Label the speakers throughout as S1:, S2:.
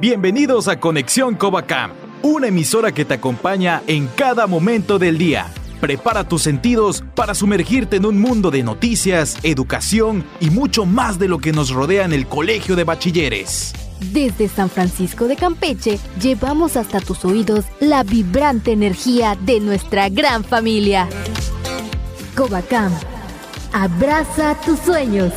S1: Bienvenidos a Conexión Covacam, una emisora que te acompaña en cada momento del día. Prepara tus sentidos para sumergirte en un mundo de noticias, educación y mucho más de lo que nos rodea en el Colegio de Bachilleres.
S2: Desde San Francisco de Campeche, llevamos hasta tus oídos la vibrante energía de nuestra gran familia. Covacam, abraza tus sueños.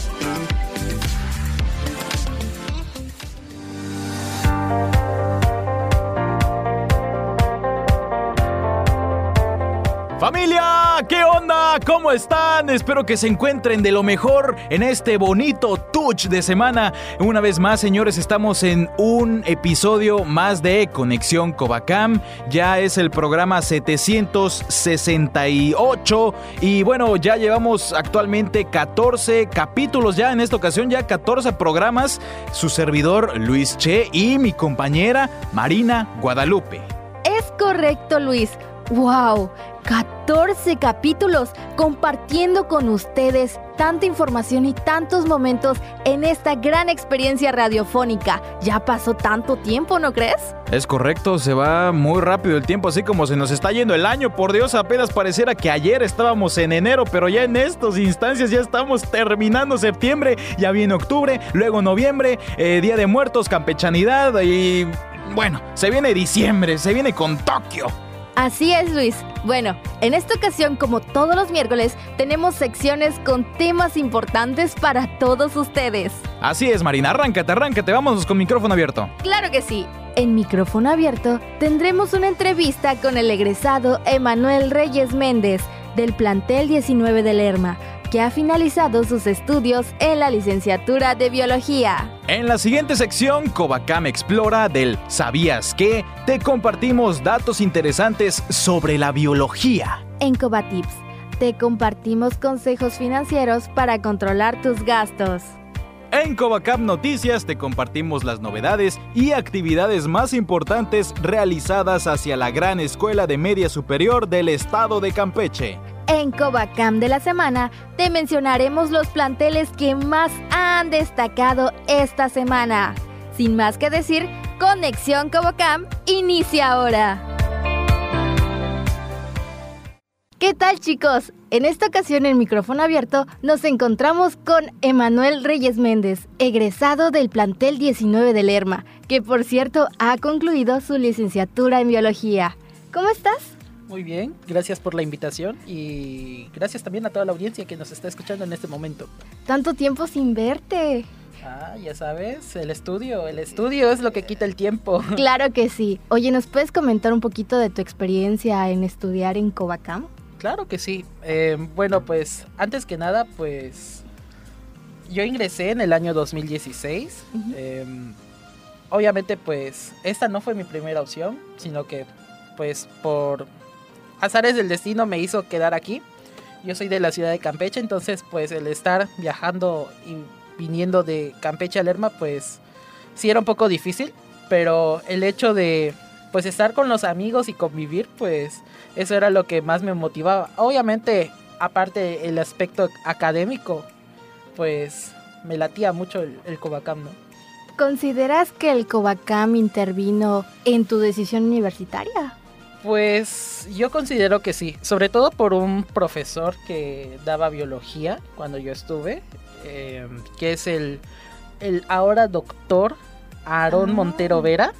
S1: ¡Familia! ¿Qué onda? ¿Cómo están? Espero que se encuentren de lo mejor en este bonito touch de semana. Una vez más, señores, estamos en un episodio más de Conexión Covacam. Ya es el programa 768 y bueno, ya llevamos actualmente 14 capítulos ya en esta ocasión, ya 14 programas. Su servidor Luis Che y mi compañera Marina Guadalupe.
S2: Es correcto, Luis. ¡Wow! 14 capítulos compartiendo con ustedes tanta información y tantos momentos en esta gran experiencia radiofónica. Ya pasó tanto tiempo, ¿no crees?
S1: Es correcto, se va muy rápido el tiempo, así como se nos está yendo el año. Por Dios, apenas pareciera que ayer estábamos en enero, pero ya en estas instancias ya estamos terminando septiembre, ya viene octubre, luego noviembre, Día de Muertos, campechanidad y bueno, se viene diciembre, se viene con Tokio.
S2: Así es, Luis. Bueno, en esta ocasión, como todos los miércoles, tenemos secciones con temas importantes para todos ustedes.
S1: Así es, Marina, arráncate, vámonos con micrófono abierto.
S2: Claro que sí. En micrófono abierto tendremos una entrevista con el egresado Emanuel Reyes Méndez, del plantel 19 de Lerma, que ha finalizado sus estudios en la licenciatura de Biología.
S1: En la siguiente sección, Covacam Explora del ¿Sabías qué? Te compartimos datos interesantes sobre la biología.
S2: En Covatips, te compartimos consejos financieros para controlar tus gastos.
S1: En Covacam Noticias te compartimos las novedades y actividades más importantes realizadas hacia la Gran Escuela de Media Superior del Estado de Campeche.
S2: En Covacam de la semana te mencionaremos los planteles que más han destacado esta semana. Sin más que decir, Conexión Covacam inicia ahora. ¿Qué tal, chicos? En esta ocasión en micrófono abierto nos encontramos con Emanuel Reyes Méndez, egresado del plantel 19 de Lerma, que por cierto ha concluido su licenciatura en Biología. ¿Cómo estás?
S3: Muy bien, gracias por la invitación y gracias también a toda la audiencia que nos está escuchando en este momento.
S2: Tanto tiempo sin verte.
S3: Ya sabes, el estudio es lo que quita el tiempo.
S2: Claro que sí. Oye, ¿nos puedes comentar un poquito de tu experiencia en estudiar en Covacam?
S3: Claro que sí. Bueno, pues antes que nada, pues yo ingresé en el año 2016. Obviamente, pues esta no fue mi primera opción, sino que pues por azares del destino me hizo quedar aquí. Yo soy de la ciudad de Campeche, entonces pues el estar viajando y viniendo de Campeche a Lerma, pues sí era un poco difícil, pero el hecho de pues estar con los amigos y convivir, pues eso era lo que más me motivaba. Obviamente, aparte el aspecto académico, pues me latía mucho el Covacam, ¿no?
S2: ¿Consideras que el Covacam intervino en tu decisión universitaria?
S3: Pues yo considero que sí, sobre todo por un profesor que daba biología cuando yo estuve, que es el ahora doctor Aarón Montero Vera.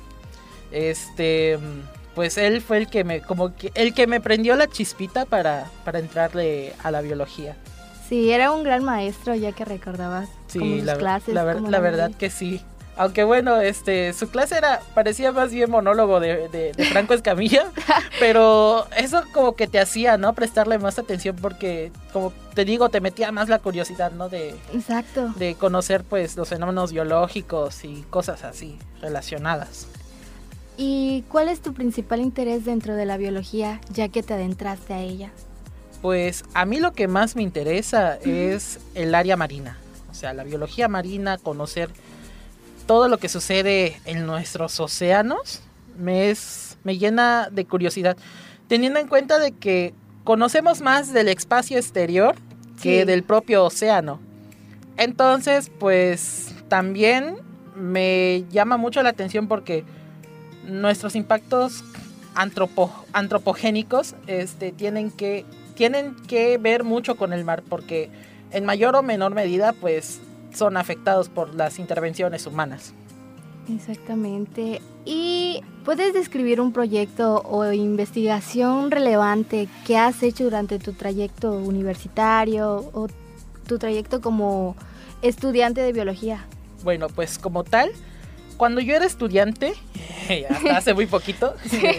S3: Pues él fue el que me prendió la chispita para entrarle a la biología.
S2: Sí, era un gran maestro, ya que recordabas como sus clases.
S3: La verdad que sí. Aunque bueno, su clase parecía más bien monólogo de Franco Escamilla, pero eso como que te hacía, ¿no? Prestarle más atención porque, como te digo, te metía más la curiosidad, ¿no?
S2: Exacto.
S3: De conocer, pues, los fenómenos biológicos y cosas así relacionadas.
S2: ¿Y cuál es tu principal interés dentro de la biología, ya que te adentraste a ella?
S3: Pues a mí lo que más me interesa es el área marina, o sea, la biología marina, conocer todo lo que sucede en nuestros océanos me llena de curiosidad, teniendo en cuenta de que conocemos más del espacio exterior que del propio océano. Entonces, pues también me llama mucho la atención porque nuestros impactos antropogénicos tienen que ver mucho con el mar, porque en mayor o menor medida pues son afectados por las intervenciones humanas.
S2: Exactamente. ¿Y puedes describir un proyecto o investigación relevante que has hecho durante tu trayecto universitario o tu trayecto como estudiante de biología?
S3: Bueno, pues como tal, cuando yo era estudiante, hasta hace muy poquito,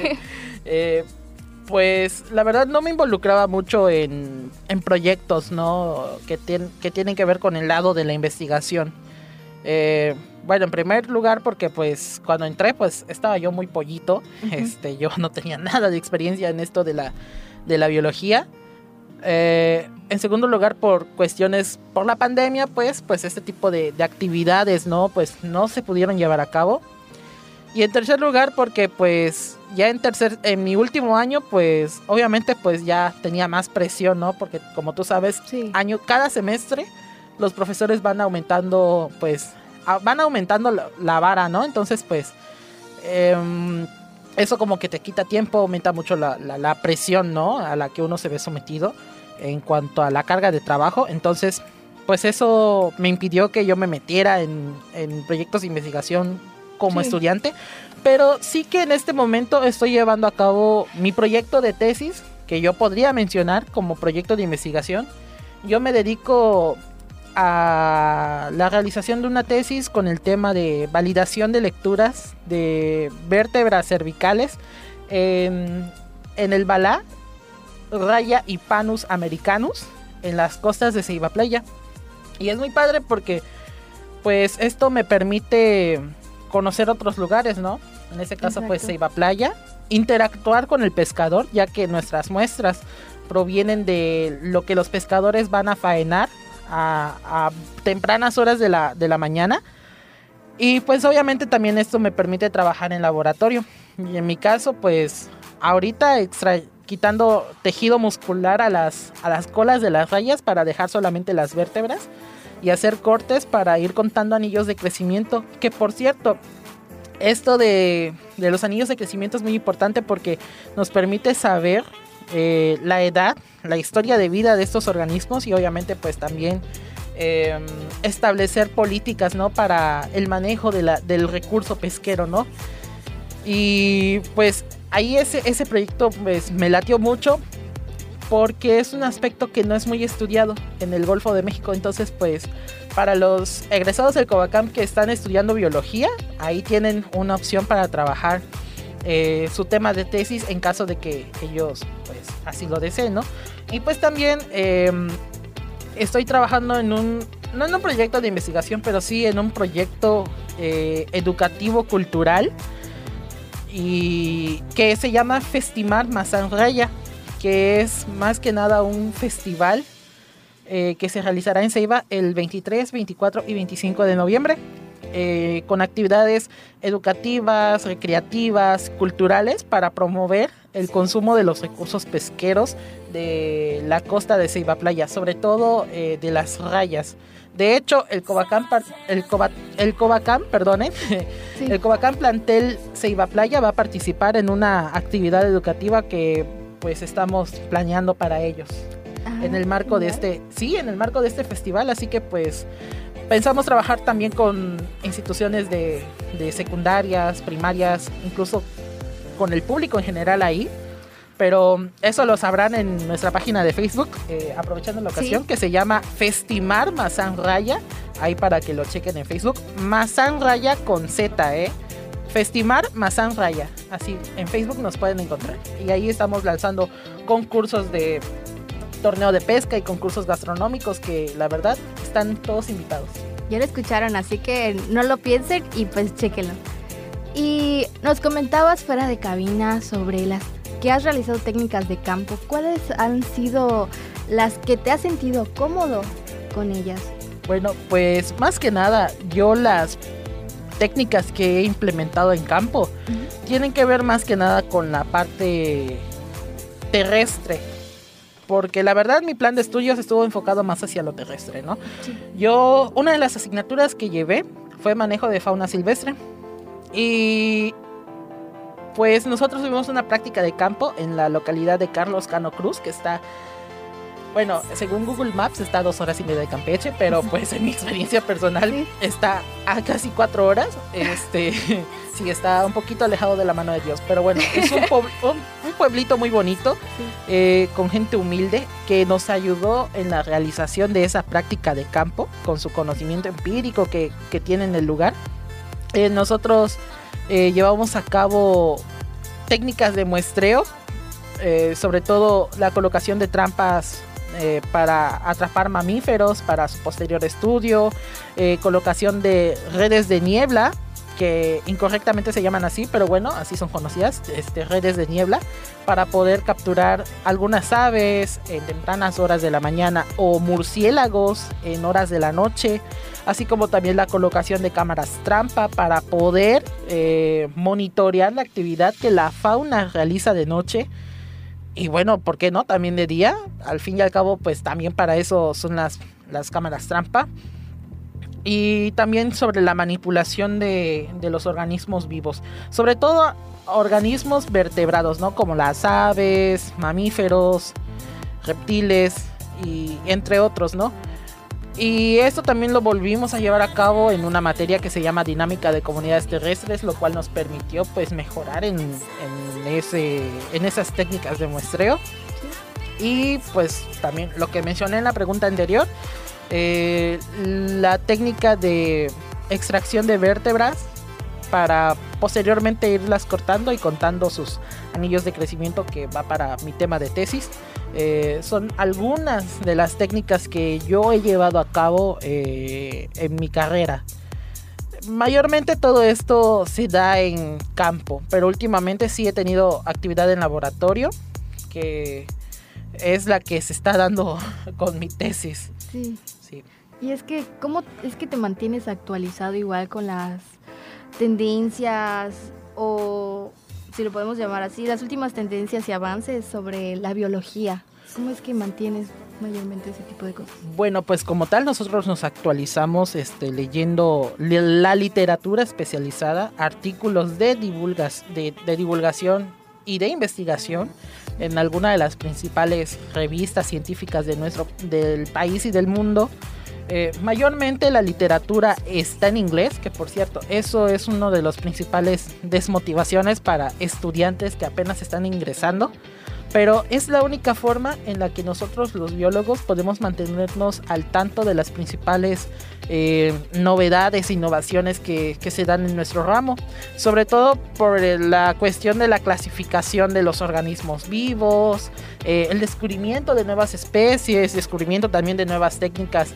S3: pues la verdad no me involucraba mucho en proyectos, ¿no? que tienen que ver con el lado de la investigación. Bueno, en primer lugar porque pues cuando entré pues estaba yo muy pollito. Uh-huh. Yo no tenía nada de experiencia en esto de la biología. En segundo lugar, por la pandemia, pues este tipo de actividades, ¿no? Pues no se pudieron llevar a cabo. Y en tercer lugar, porque pues ya en mi último año, pues obviamente pues ya tenía más presión, ¿no? Porque como tú sabes,
S2: sí,
S3: cada semestre los profesores van aumentando la vara, ¿no? Entonces pues eso como que te quita tiempo, aumenta mucho la presión, ¿no? A la que uno se ve sometido en cuanto a la carga de trabajo. Entonces pues eso me impidió que yo me metiera en proyectos de investigación como estudiante, pero sí que en este momento estoy llevando a cabo mi proyecto de tesis, que yo podría mencionar como proyecto de investigación. Yo me dedico a la realización de una tesis con el tema de validación de lecturas de vértebras cervicales en el Balá, Raya y Panus americanus en las costas de Ceiba Playa. Y es muy padre porque pues esto me permite conocer otros lugares, ¿no? En ese caso, exacto, pues Ceiba Playa, interactuar con el pescador, ya que nuestras muestras provienen de lo que los pescadores van a faenar a tempranas horas de la mañana. Y pues obviamente también esto me permite trabajar en laboratorio. Y en mi caso, pues ahorita quitando tejido muscular a las colas de las rayas para dejar solamente las vértebras y hacer cortes para ir contando anillos de crecimiento, que por cierto, esto de los anillos de crecimiento es muy importante porque nos permite saber la edad, la historia de vida de estos organismos y obviamente pues también establecer políticas, ¿no? Para el manejo del recurso pesquero, ¿no? Y pues ahí ese proyecto pues me latió mucho porque es un aspecto que no es muy estudiado en el Golfo de México. Entonces pues para los egresados del Covacamp que están estudiando biología, ahí tienen una opción para trabajar su tema de tesis en caso de que ellos pues así lo deseen, ¿no? Y pues también estoy trabajando no en un proyecto de investigación, pero sí en un proyecto educativo cultural y que se llama Festimar Mazán Raya, que es más que nada un festival que se realizará en Ceiba el 23, 24 y 25 de noviembre, con actividades educativas, recreativas, culturales para promover el consumo de los recursos pesqueros de la costa de Ceiba Playa, sobre todo de las rayas. De hecho, el Covacamp Plantel Ceiba Playa va a participar en una actividad educativa que pues estamos planeando para ellos en el marco de este festival, así que pues pensamos trabajar también con instituciones de secundarias, primarias, incluso con el público en general ahí. Pero eso lo sabrán en nuestra página de Facebook, aprovechando la ocasión, sí, que se llama Festimar Mazán Raya, ahí para que lo chequen en Facebook. Mazán Raya con Z, Festimar Mazán Raya, así en Facebook nos pueden encontrar. Y ahí estamos lanzando concursos de torneo de pesca y concursos gastronómicos que la verdad están todos invitados.
S2: Ya lo escucharon, así que no lo piensen y pues chéquenlo. Y nos comentabas fuera de cabina sobre las que has realizado técnicas de campo. ¿Cuáles han sido las que te has sentido cómodo con ellas?
S3: Bueno, pues más que nada, yo las técnicas que he implementado en campo tienen que ver más que nada con la parte terrestre. Porque la verdad mi plan de estudios estuvo enfocado más hacia lo terrestre, ¿no? Sí. Una de las asignaturas que llevé fue manejo de fauna silvestre. Y pues nosotros tuvimos una práctica de campo en la localidad de Carlos Cano Cruz, que está, bueno, según Google Maps está a 2 horas y media de Campeche, pero pues en mi experiencia personal está a casi 4 horas. Sí, está un poquito alejado de la mano de Dios, pero bueno, es un pueblito muy bonito, con gente humilde, que nos ayudó en la realización de esa práctica de campo, con su conocimiento empírico que tiene en el lugar. Nosotros llevamos a cabo técnicas de muestreo, sobre todo la colocación de trampas para atrapar mamíferos para su posterior estudio, colocación de redes de niebla, que incorrectamente se llaman así, pero bueno, así son conocidas, redes de niebla, para poder capturar algunas aves en tempranas horas de la mañana o murciélagos en horas de la noche, así como también la colocación de cámaras trampa para poder monitorear la actividad que la fauna realiza de noche. Y bueno, ¿por qué no? También de día. Al fin y al cabo, pues también para eso son las cámaras trampa. Y también sobre la manipulación de los organismos vivos. Sobre todo organismos vertebrados, ¿no? Como las aves, mamíferos, reptiles y entre otros, ¿no? Y esto también lo volvimos a llevar a cabo en una materia que se llama Dinámica de Comunidades Terrestres, lo cual nos permitió pues mejorar en esas técnicas de muestreo. Y pues también lo que mencioné en la pregunta anterior, la técnica de extracción de vértebras para posteriormente irlas cortando y contando sus anillos de crecimiento, que va para mi tema de tesis. Son algunas de las técnicas que yo he llevado a cabo en mi carrera. Mayormente todo esto se da en campo, pero últimamente sí he tenido actividad en laboratorio, que es la que se está dando con mi tesis.
S2: Sí. Y es que, ¿cómo es que te mantienes actualizado igual con las tendencias, o si lo podemos llamar así, las últimas tendencias y avances sobre la biología? ¿Cómo es que mantienes mayormente ese tipo de cosas?
S3: Bueno, pues como tal nosotros nos actualizamos leyendo la literatura especializada, artículos de divulgación y de investigación en alguna de las principales revistas científicas del país y del mundo. Mayormente la literatura está en inglés, que por cierto, eso es uno de los principales desmotivaciones para estudiantes que apenas están ingresando, pero es la única forma en la que nosotros los biólogos podemos mantenernos al tanto de las principales novedades e innovaciones que se dan en nuestro ramo, sobre todo por la cuestión de la clasificación de los organismos vivos, el descubrimiento de nuevas especies, descubrimiento también de nuevas técnicas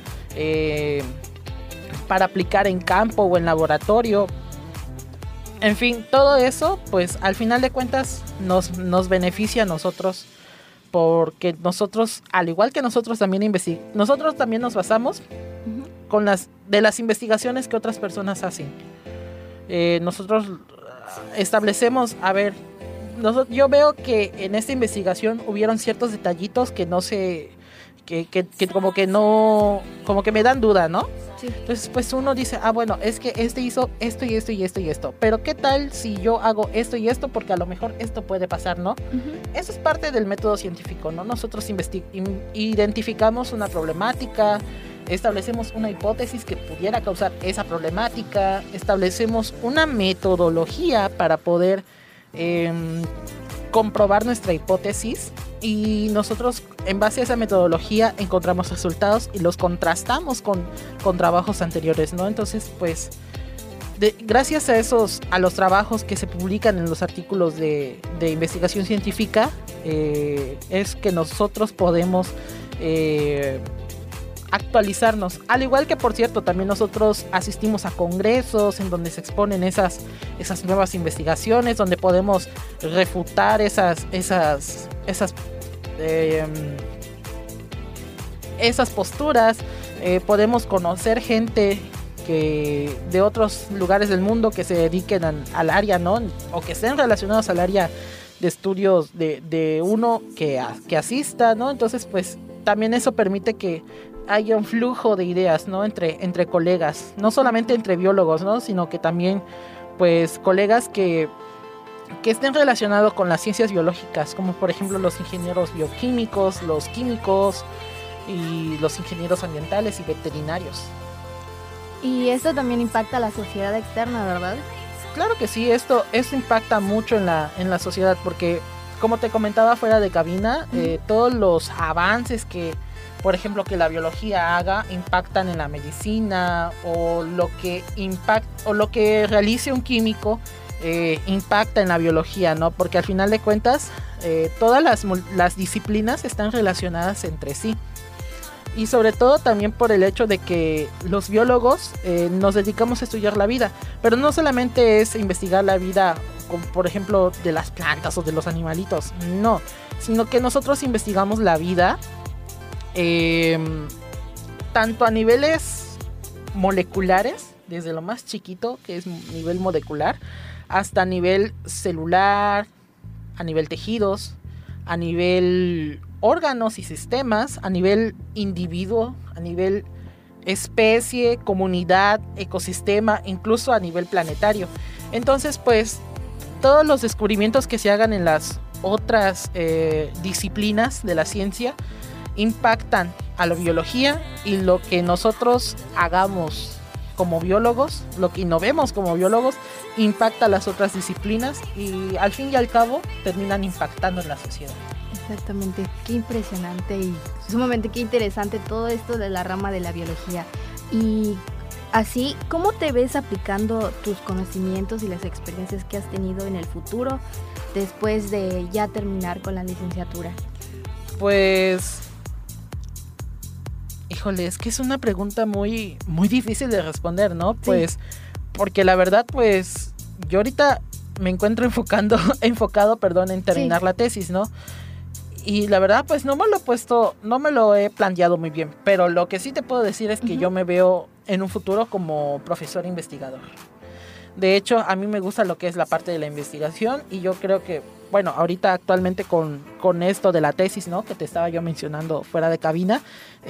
S3: para aplicar en campo o en laboratorio. En fin, todo eso, pues al final de cuentas nos beneficia a nosotros, porque nosotros, al igual que nosotros también nos basamos con las investigaciones que otras personas hacen. Nosotros establecemos, yo veo que en esta investigación hubieron ciertos detallitos que no sé, que como que me dan duda, ¿no? Sí. Entonces pues uno dice, bueno, es que hizo esto y esto y esto y esto, pero ¿qué tal si yo hago esto y esto? Porque a lo mejor esto puede pasar, ¿no? Eso es parte del método científico, ¿no? Nosotros identificamos una problemática, establecemos una hipótesis que pudiera causar esa problemática, establecemos una metodología para poder comprobar nuestra hipótesis, y nosotros en base a esa metodología encontramos resultados y los contrastamos con trabajos anteriores, ¿no? Entonces pues gracias a los trabajos que se publican en los artículos de investigación científica, es que nosotros podemos actualizarnos, al igual que por cierto también nosotros asistimos a congresos en donde se exponen esas nuevas investigaciones, donde podemos refutar esas posturas, podemos conocer gente de otros lugares del mundo que se dediquen al área, ¿no? O que estén relacionados al área de estudios de uno que asista, ¿no? Entonces pues también eso permite que haya un flujo de ideas, ¿no? Entre colegas, no solamente entre biólogos, ¿no? Sino que también, pues, colegas que estén relacionados con las ciencias biológicas, como por ejemplo los ingenieros bioquímicos, los químicos y los ingenieros ambientales y veterinarios.
S2: Y esto también impacta a la sociedad externa, ¿verdad?
S3: Claro que sí, esto impacta mucho en la sociedad, porque como te comentaba fuera de cabina, todos los avances que, por ejemplo, que la biología haga impactan en la medicina, o lo que realice un químico impacta en la biología, ¿no? Porque al final de cuentas todas las disciplinas están relacionadas entre sí. Y sobre todo también por el hecho de que los biólogos nos dedicamos a estudiar la vida, pero no solamente es investigar la vida, como por ejemplo de las plantas o de los animalitos, no, sino que nosotros investigamos la vida tanto a niveles moleculares, desde lo más chiquito, que es nivel molecular, hasta nivel celular, a nivel tejidos, a nivel órganos y sistemas, a nivel individuo, a nivel especie, comunidad, ecosistema, incluso a nivel planetario. Entonces, pues, todos los descubrimientos que se hagan en las otras disciplinas de la ciencia impactan a la biología, y lo que nosotros hagamos como biólogos, lo que innovemos como biólogos, impacta a las otras disciplinas, y al fin y al cabo terminan impactando en la sociedad.
S2: Exactamente, qué impresionante y sumamente qué interesante todo esto de la rama de la biología. Y así, ¿cómo te ves aplicando tus conocimientos y las experiencias que has tenido en el futuro después de ya terminar con la licenciatura?
S3: Pues, híjole, es que es una pregunta muy, muy difícil de responder, ¿no? Sí. Pues, porque la verdad, pues, yo ahorita me encuentro enfocado en terminar la tesis, ¿no? Y la verdad, pues no me lo he planteado muy bien, pero lo que sí te puedo decir es que yo me veo en un futuro como profesor investigador. De hecho, a mí me gusta lo que es la parte de la investigación, y yo creo que, bueno, ahorita actualmente con esto de la tesis, ¿no? Que te estaba yo mencionando fuera de cabina,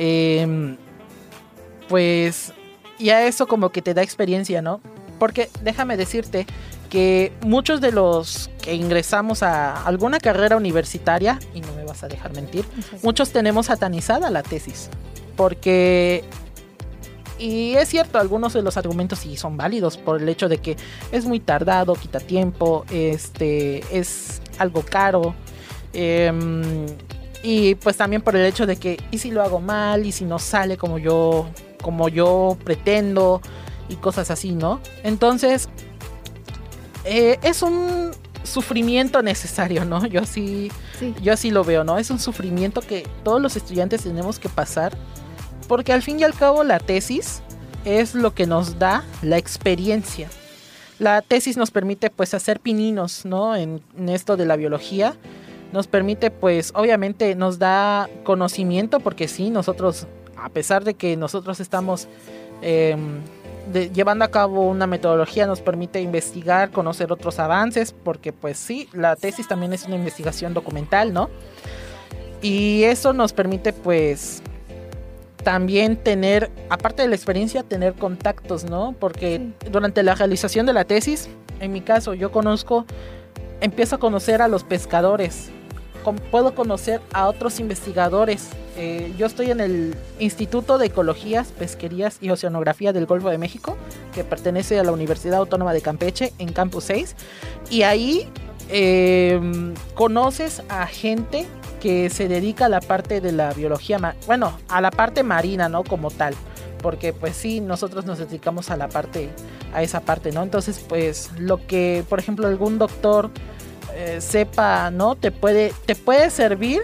S3: pues ya eso como que te da experiencia, ¿no? Porque déjame decirte que muchos de los que ingresamos a alguna carrera universitaria, y no me vas a dejar mentir, muchos tenemos satanizada la tesis, porque, y es cierto, algunos de los argumentos sí son válidos, por el hecho de que es muy tardado, quita tiempo, es algo caro, y pues también por el hecho de que, ¿y si lo hago mal? ¿Y si no sale como yo pretendo? Y cosas así, ¿no? Entonces, es un sufrimiento necesario, ¿no? Yo así lo veo, ¿no? Es un sufrimiento que todos los estudiantes tenemos que pasar, porque al fin y al cabo la tesis es lo que nos da la experiencia. La tesis nos permite, pues, hacer pininos, ¿no? En esto de la biología. Nos permite, pues, obviamente nos da conocimiento, porque sí, nosotros, a pesar de que nosotros estamos llevando a cabo una metodología, nos permite investigar, conocer otros avances, porque pues sí, la tesis también es una investigación documental, ¿no? Y eso nos permite, pues, también tener, aparte de la experiencia, tener contactos, ¿no? Porque durante la realización de la tesis, en mi caso, empiezo a conocer a los pescadores, puedo conocer a otros investigadores. Yo estoy en el Instituto de Ecologías, Pesquerías y Oceanografía del Golfo de México, que pertenece a la Universidad Autónoma de Campeche, en Campus 6, y ahí conoces a gente que se dedica a la parte de la biología, a la parte marina, ¿no? Como tal, porque pues sí, nosotros nos dedicamos a esa parte, ¿no? Entonces, pues, lo que, por ejemplo, algún doctor sepa, ¿no? Te puede servir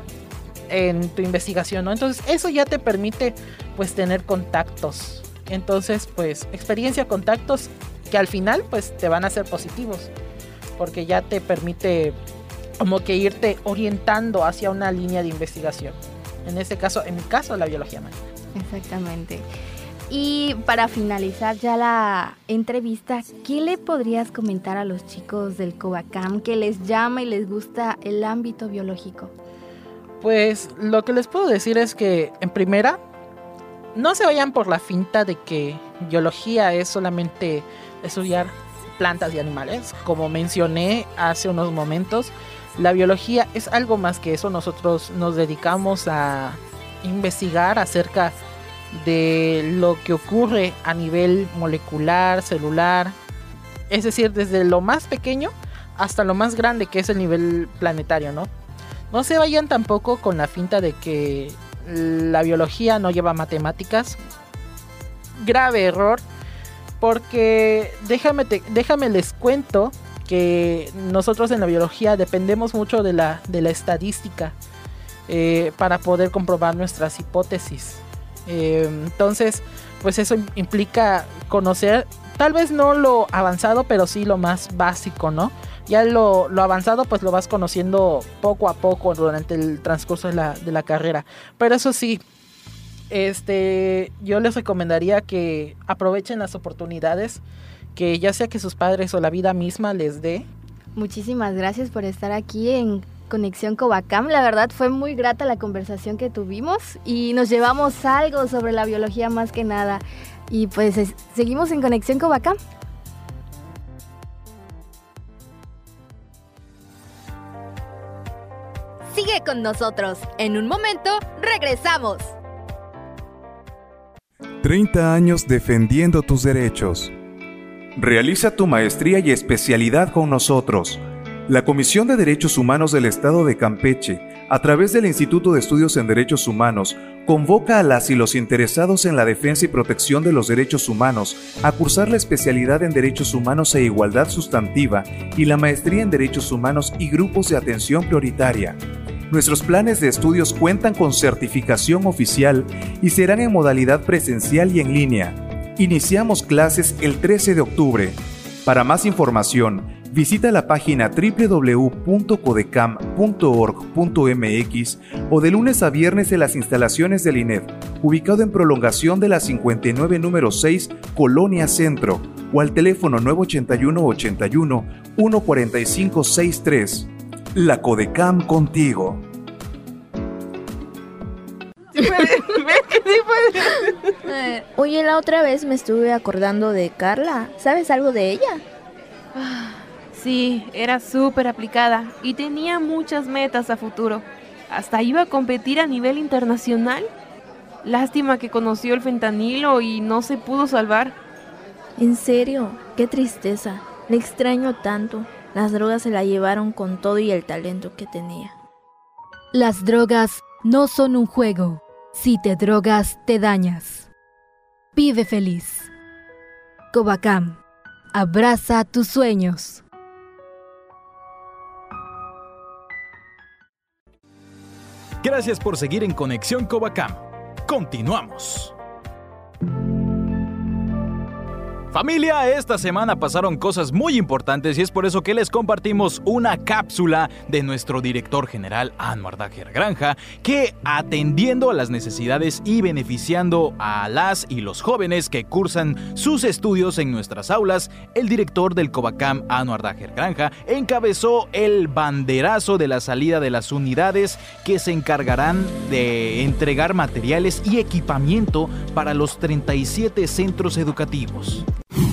S3: en tu investigación, ¿no? Entonces eso ya te permite, pues, tener contactos. Entonces, pues, experiencia, contactos que al final, pues, te van a ser positivos, porque ya te permite como que irte orientando hacia una línea de investigación. En mi caso, la biología marina.
S2: Exactamente. Y para finalizar ya la entrevista, ¿qué le podrías comentar a los chicos del Covacam que les llama y les gusta el ámbito biológico?
S3: Pues lo que les puedo decir es que, en primera, no se vayan por la finta de que biología es solamente estudiar plantas y animales. Como mencioné hace unos momentos, la biología es algo más que eso. Nosotros nos dedicamos a investigar acerca de lo que ocurre a nivel molecular, celular, es decir, desde lo más pequeño hasta lo más grande, que es el nivel planetario, ¿no? No se vayan tampoco con la finta de que la biología no lleva matemáticas. Grave error, porque déjame les cuento que nosotros en la biología dependemos mucho de la estadística para poder comprobar nuestras hipótesis. Entonces, pues eso implica conocer, tal vez no lo avanzado, pero sí lo más básico, ¿no? Ya lo avanzado pues lo vas conociendo poco a poco durante el transcurso de la carrera. Pero eso sí, yo les recomendaría que aprovechen las oportunidades que ya sea que sus padres o la vida misma les dé.
S2: Muchísimas gracias por estar aquí en Conexión Covacam. La verdad fue muy grata la conversación que tuvimos y nos llevamos algo sobre la biología más que nada. Y pues seguimos en Conexión Covacam. Sigue con nosotros. En un momento regresamos.
S4: 30 años defendiendo tus derechos. Realiza tu maestría y especialidad con nosotros. La Comisión de Derechos Humanos del Estado de Campeche, a través del Instituto de Estudios en Derechos Humanos, convoca a las y los interesados en la defensa y protección de los derechos humanos a cursar la especialidad en Derechos Humanos e Igualdad Sustantiva y la maestría en Derechos Humanos y Grupos de Atención Prioritaria. Nuestros planes de estudios cuentan con certificación oficial y serán en modalidad presencial y en línea. Iniciamos clases el 13 de octubre. Para más información, visita la página www.codecam.org.mx o de lunes a viernes en las instalaciones del INED, ubicado en prolongación de la 59 número 6, Colonia Centro, o al teléfono 981-81-14563. La Codecam contigo.
S5: Oye, la otra vez me estuve acordando de Carla. ¿Sabes algo de ella?
S6: Sí, era súper aplicada y tenía muchas metas a futuro. Hasta iba a competir a nivel internacional. Lástima que conoció el fentanilo y no se pudo salvar.
S5: ¿En serio? Qué tristeza. Le extraño tanto. Las drogas se la llevaron con todo y el talento que tenía.
S7: Las drogas no son un juego. Si te drogas, te dañas. Vive feliz. Covacam. Abraza tus sueños.
S1: Gracias por seguir en Conexión Covacam. Continuamos. Familia, esta semana pasaron cosas muy importantes y es por eso que les compartimos una cápsula de nuestro director general, Anwar Daher Granja, que atendiendo a las necesidades y beneficiando a las y los jóvenes que cursan sus estudios en nuestras aulas, el director del Covacam, Anwar Daher Granja, encabezó el banderazo de la salida de las unidades que se encargarán de entregar materiales y equipamiento para los 37 centros educativos.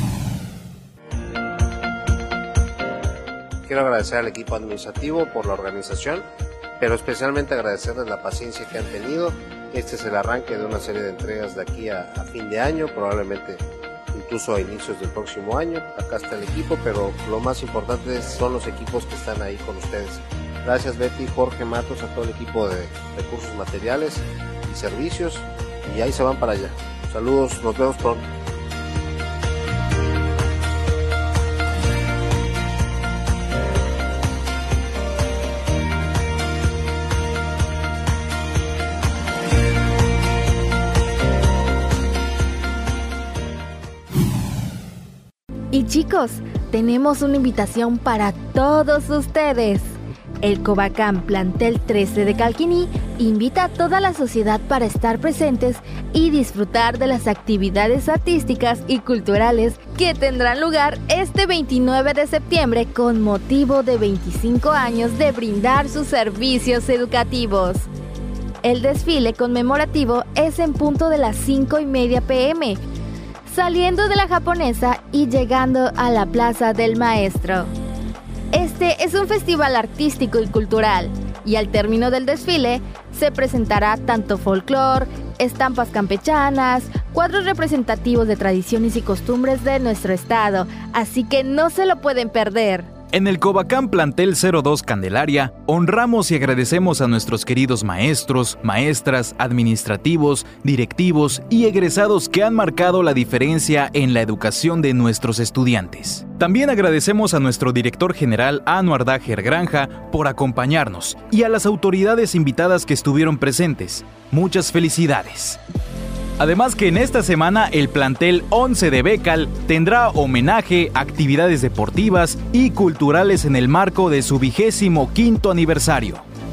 S8: Quiero agradecer al equipo administrativo por la organización, pero especialmente agradecerles la paciencia que han tenido. Este es el arranque de una serie de entregas de aquí a fin de año, probablemente incluso a inicios del próximo año. Acá está el equipo, pero lo más importante son los equipos que están ahí con ustedes. Gracias Betty, Jorge, Matos, a todo el equipo de recursos materiales y servicios, y ahí se van para allá. Saludos, nos vemos pronto.
S2: Y chicos, tenemos una invitación para todos ustedes. El Covacam Plantel 13 de Calquiní invita a toda la sociedad para estar presentes y disfrutar de las actividades artísticas y culturales que tendrán lugar este 29 de septiembre con motivo de 25 años de brindar sus servicios educativos. El desfile conmemorativo es en punto de las 5:30 p.m., saliendo de la Japonesa y llegando a la Plaza del Maestro. Este es un festival artístico y cultural, y al término del desfile se presentará tanto folclore, estampas campechanas, cuadros representativos de tradiciones y costumbres de nuestro estado, así que no se lo pueden perder.
S1: En el Covacam Plantel 02 Candelaria, honramos y agradecemos a nuestros queridos maestros, maestras, administrativos, directivos y egresados que han marcado la diferencia en la educación de nuestros estudiantes. También agradecemos a nuestro director general Anuar Daher Granja por acompañarnos y a las autoridades invitadas que estuvieron presentes. Muchas felicidades. Además que en esta semana el plantel 11 de Becal tendrá homenaje, actividades deportivas y culturales en el marco de su 25º aniversario.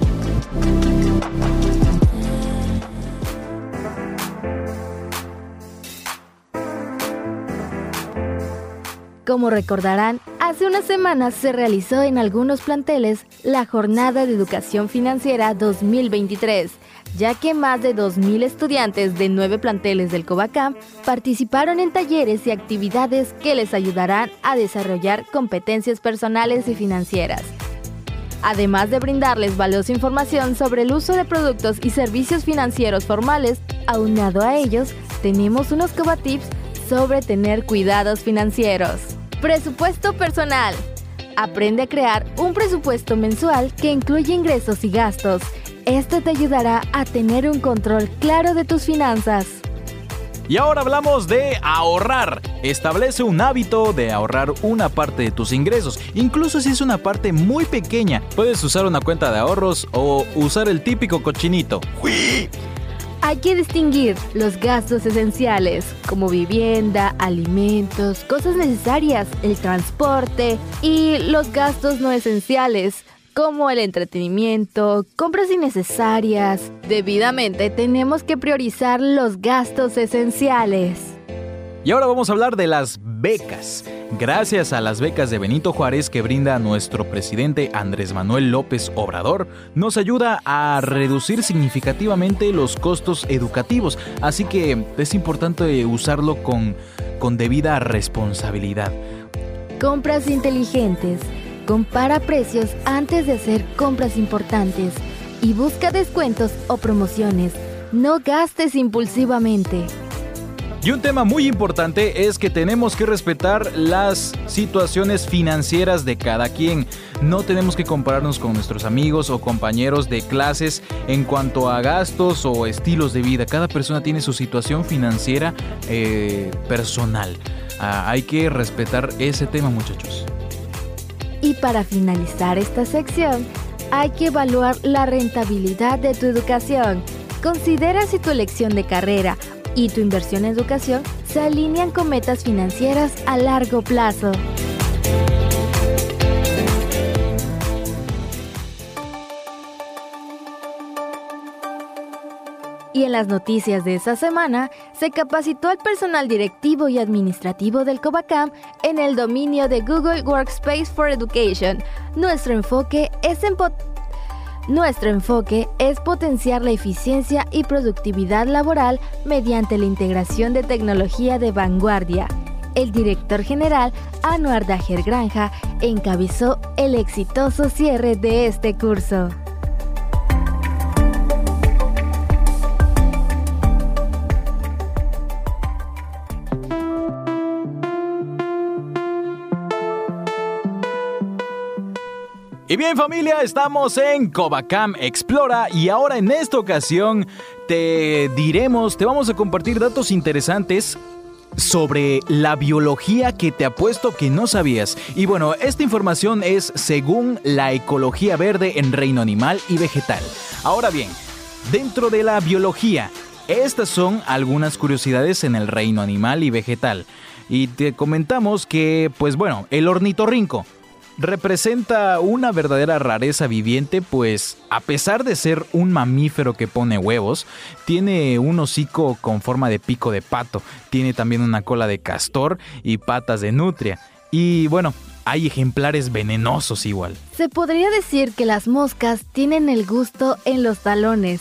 S2: Como recordarán, hace unas semanas se realizó en algunos planteles la Jornada de Educación Financiera 2023, ya que más de 2,000 estudiantes de 9 planteles del Covacam participaron en talleres y actividades que les ayudarán a desarrollar competencias personales y financieras. Además de brindarles valiosa información sobre el uso de productos y servicios financieros formales, aunado a ellos, tenemos unos Covatips sobre tener cuidados financieros. Presupuesto personal. Aprende a crear un presupuesto mensual que incluye ingresos y gastos. Esto te ayudará a tener un control claro de tus finanzas.
S1: Y ahora hablamos de ahorrar. Establece un hábito de ahorrar una parte de tus ingresos, incluso si es una parte muy pequeña. Puedes usar una cuenta de ahorros o usar el típico cochinito. ¡Uy!
S2: Hay que distinguir los gastos esenciales, como vivienda, alimentos, cosas necesarias, el transporte, y los gastos no esenciales, como el entretenimiento, compras innecesarias. Debidamente tenemos que priorizar los gastos esenciales.
S1: Y ahora vamos a hablar de las becas. Gracias a las becas de Benito Juárez que brinda nuestro presidente Andrés Manuel López Obrador, nos ayuda a reducir significativamente los costos educativos. Así que es importante usarlo con debida responsabilidad.
S2: Compras inteligentes. Compara precios antes de hacer compras importantes y busca descuentos o promociones. No gastes impulsivamente.
S1: Y un tema muy importante es que tenemos que respetar las situaciones financieras de cada quien. No tenemos que compararnos con nuestros amigos o compañeros de clases en cuanto a gastos o estilos de vida. Cada persona tiene su situación financiera personal. Hay que respetar ese tema, muchachos.
S2: Y para finalizar esta sección, hay que evaluar la rentabilidad de tu educación. Considera si tu elección de carrera y tu inversión en educación se alinean con metas financieras a largo plazo. Y en las noticias de esta semana, se capacitó al personal directivo y administrativo del Covacam en el dominio de Google Workspace for Education. Nuestro enfoque es potenciar la eficiencia y productividad laboral mediante la integración de tecnología de vanguardia. El director general, Anuar Daher Granja, encabezó el exitoso cierre de este curso.
S1: Y bien, familia, estamos en Covacam Explora y ahora en esta ocasión te vamos a compartir datos interesantes sobre la biología que te apuesto que no sabías. Y bueno, esta información es según la ecología verde en reino animal y vegetal. Ahora bien, dentro de la biología, estas son algunas curiosidades en el reino animal y vegetal. Y te comentamos que, pues bueno, el ornitorrinco representa una verdadera rareza viviente, pues a pesar de ser un mamífero que pone huevos, tiene un hocico con forma de pico de pato, tiene también una cola de castor y patas de nutria. Y bueno, hay ejemplares venenosos igual.
S2: Se podría decir que las moscas tienen el gusto en los talones.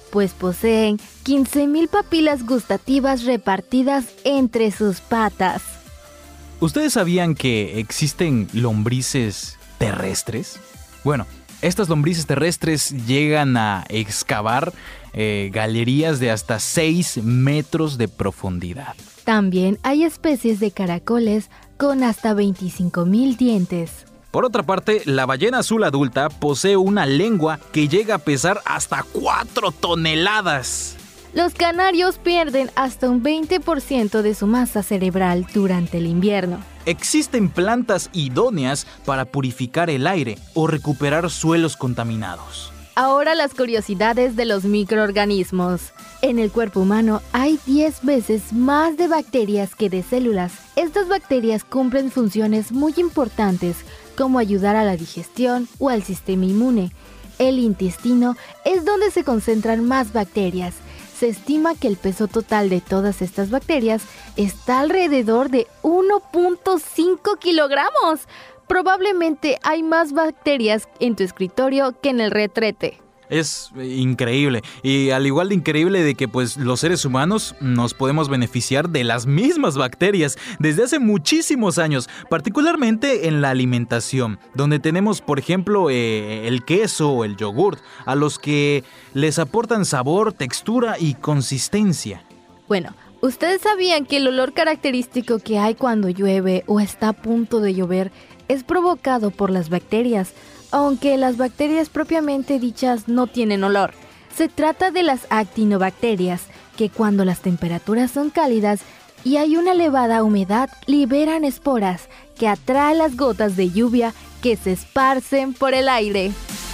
S2: pues poseen 15.000 papilas gustativas repartidas entre sus patas.
S1: ¿Ustedes sabían que existen lombrices terrestres? Bueno, estas lombrices terrestres llegan a excavar galerías de hasta 6 metros de profundidad.
S2: También hay especies de caracoles con hasta 25.000 dientes.
S1: Por otra parte, la ballena azul adulta posee una lengua que llega a pesar hasta 4 toneladas.
S2: Los canarios pierden hasta un 20% de su masa cerebral durante el invierno.
S1: Existen plantas idóneas para purificar el aire o recuperar suelos contaminados.
S2: Ahora las curiosidades de los microorganismos. En el cuerpo humano hay 10 veces más de bacterias que de células. Estas bacterias cumplen funciones muy importantes como ayudar a la digestión o al sistema inmune. El intestino es donde se concentran más bacterias. Se estima que el peso total de todas estas bacterias está alrededor de 1.5 kilogramos. Probablemente hay más bacterias en tu escritorio que en el retrete.
S1: Es increíble, y al igual de increíble de que pues los seres humanos nos podemos beneficiar de las mismas bacterias desde hace muchísimos años, particularmente en la alimentación, donde tenemos por ejemplo el queso o el yogurt, a los que les aportan sabor, textura y consistencia.
S2: Bueno, ¿ustedes sabían que el olor característico que hay cuando llueve o está a punto de llover es provocado por las bacterias? Aunque las bacterias propiamente dichas no tienen olor. Se trata de las actinobacterias, que cuando las temperaturas son cálidas y hay una elevada humedad, liberan esporas que atraen las gotas de lluvia que se esparcen por el aire.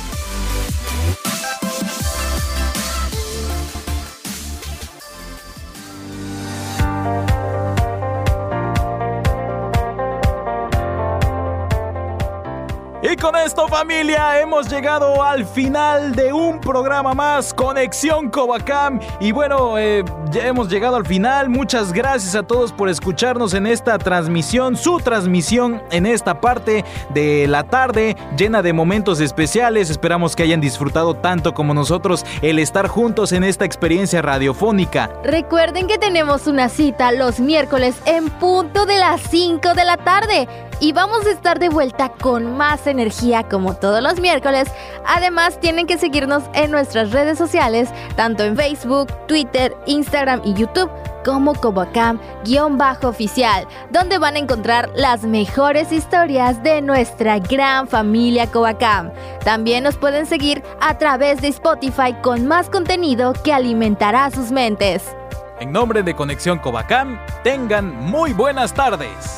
S1: Y con esto, familia, hemos llegado al final de un programa más, Conexión Covacam. Y bueno, ya hemos llegado al final. Muchas gracias a todos por escucharnos en esta transmisión, su transmisión en esta parte de la tarde, llena de momentos especiales. Esperamos que hayan disfrutado tanto como nosotros el estar juntos en esta experiencia radiofónica.
S2: Recuerden que tenemos una cita los miércoles en punto de las 5 de la tarde. Y vamos a estar de vuelta con más energía como todos los miércoles. Además, tienen que seguirnos en nuestras redes sociales, tanto en Facebook, Twitter, Instagram y YouTube, como Covacam_oficial, donde van a encontrar las mejores historias de nuestra gran familia Covacam. También nos pueden seguir a través de Spotify con más contenido que alimentará sus mentes.
S1: En nombre de Conexión Covacam, tengan muy buenas tardes.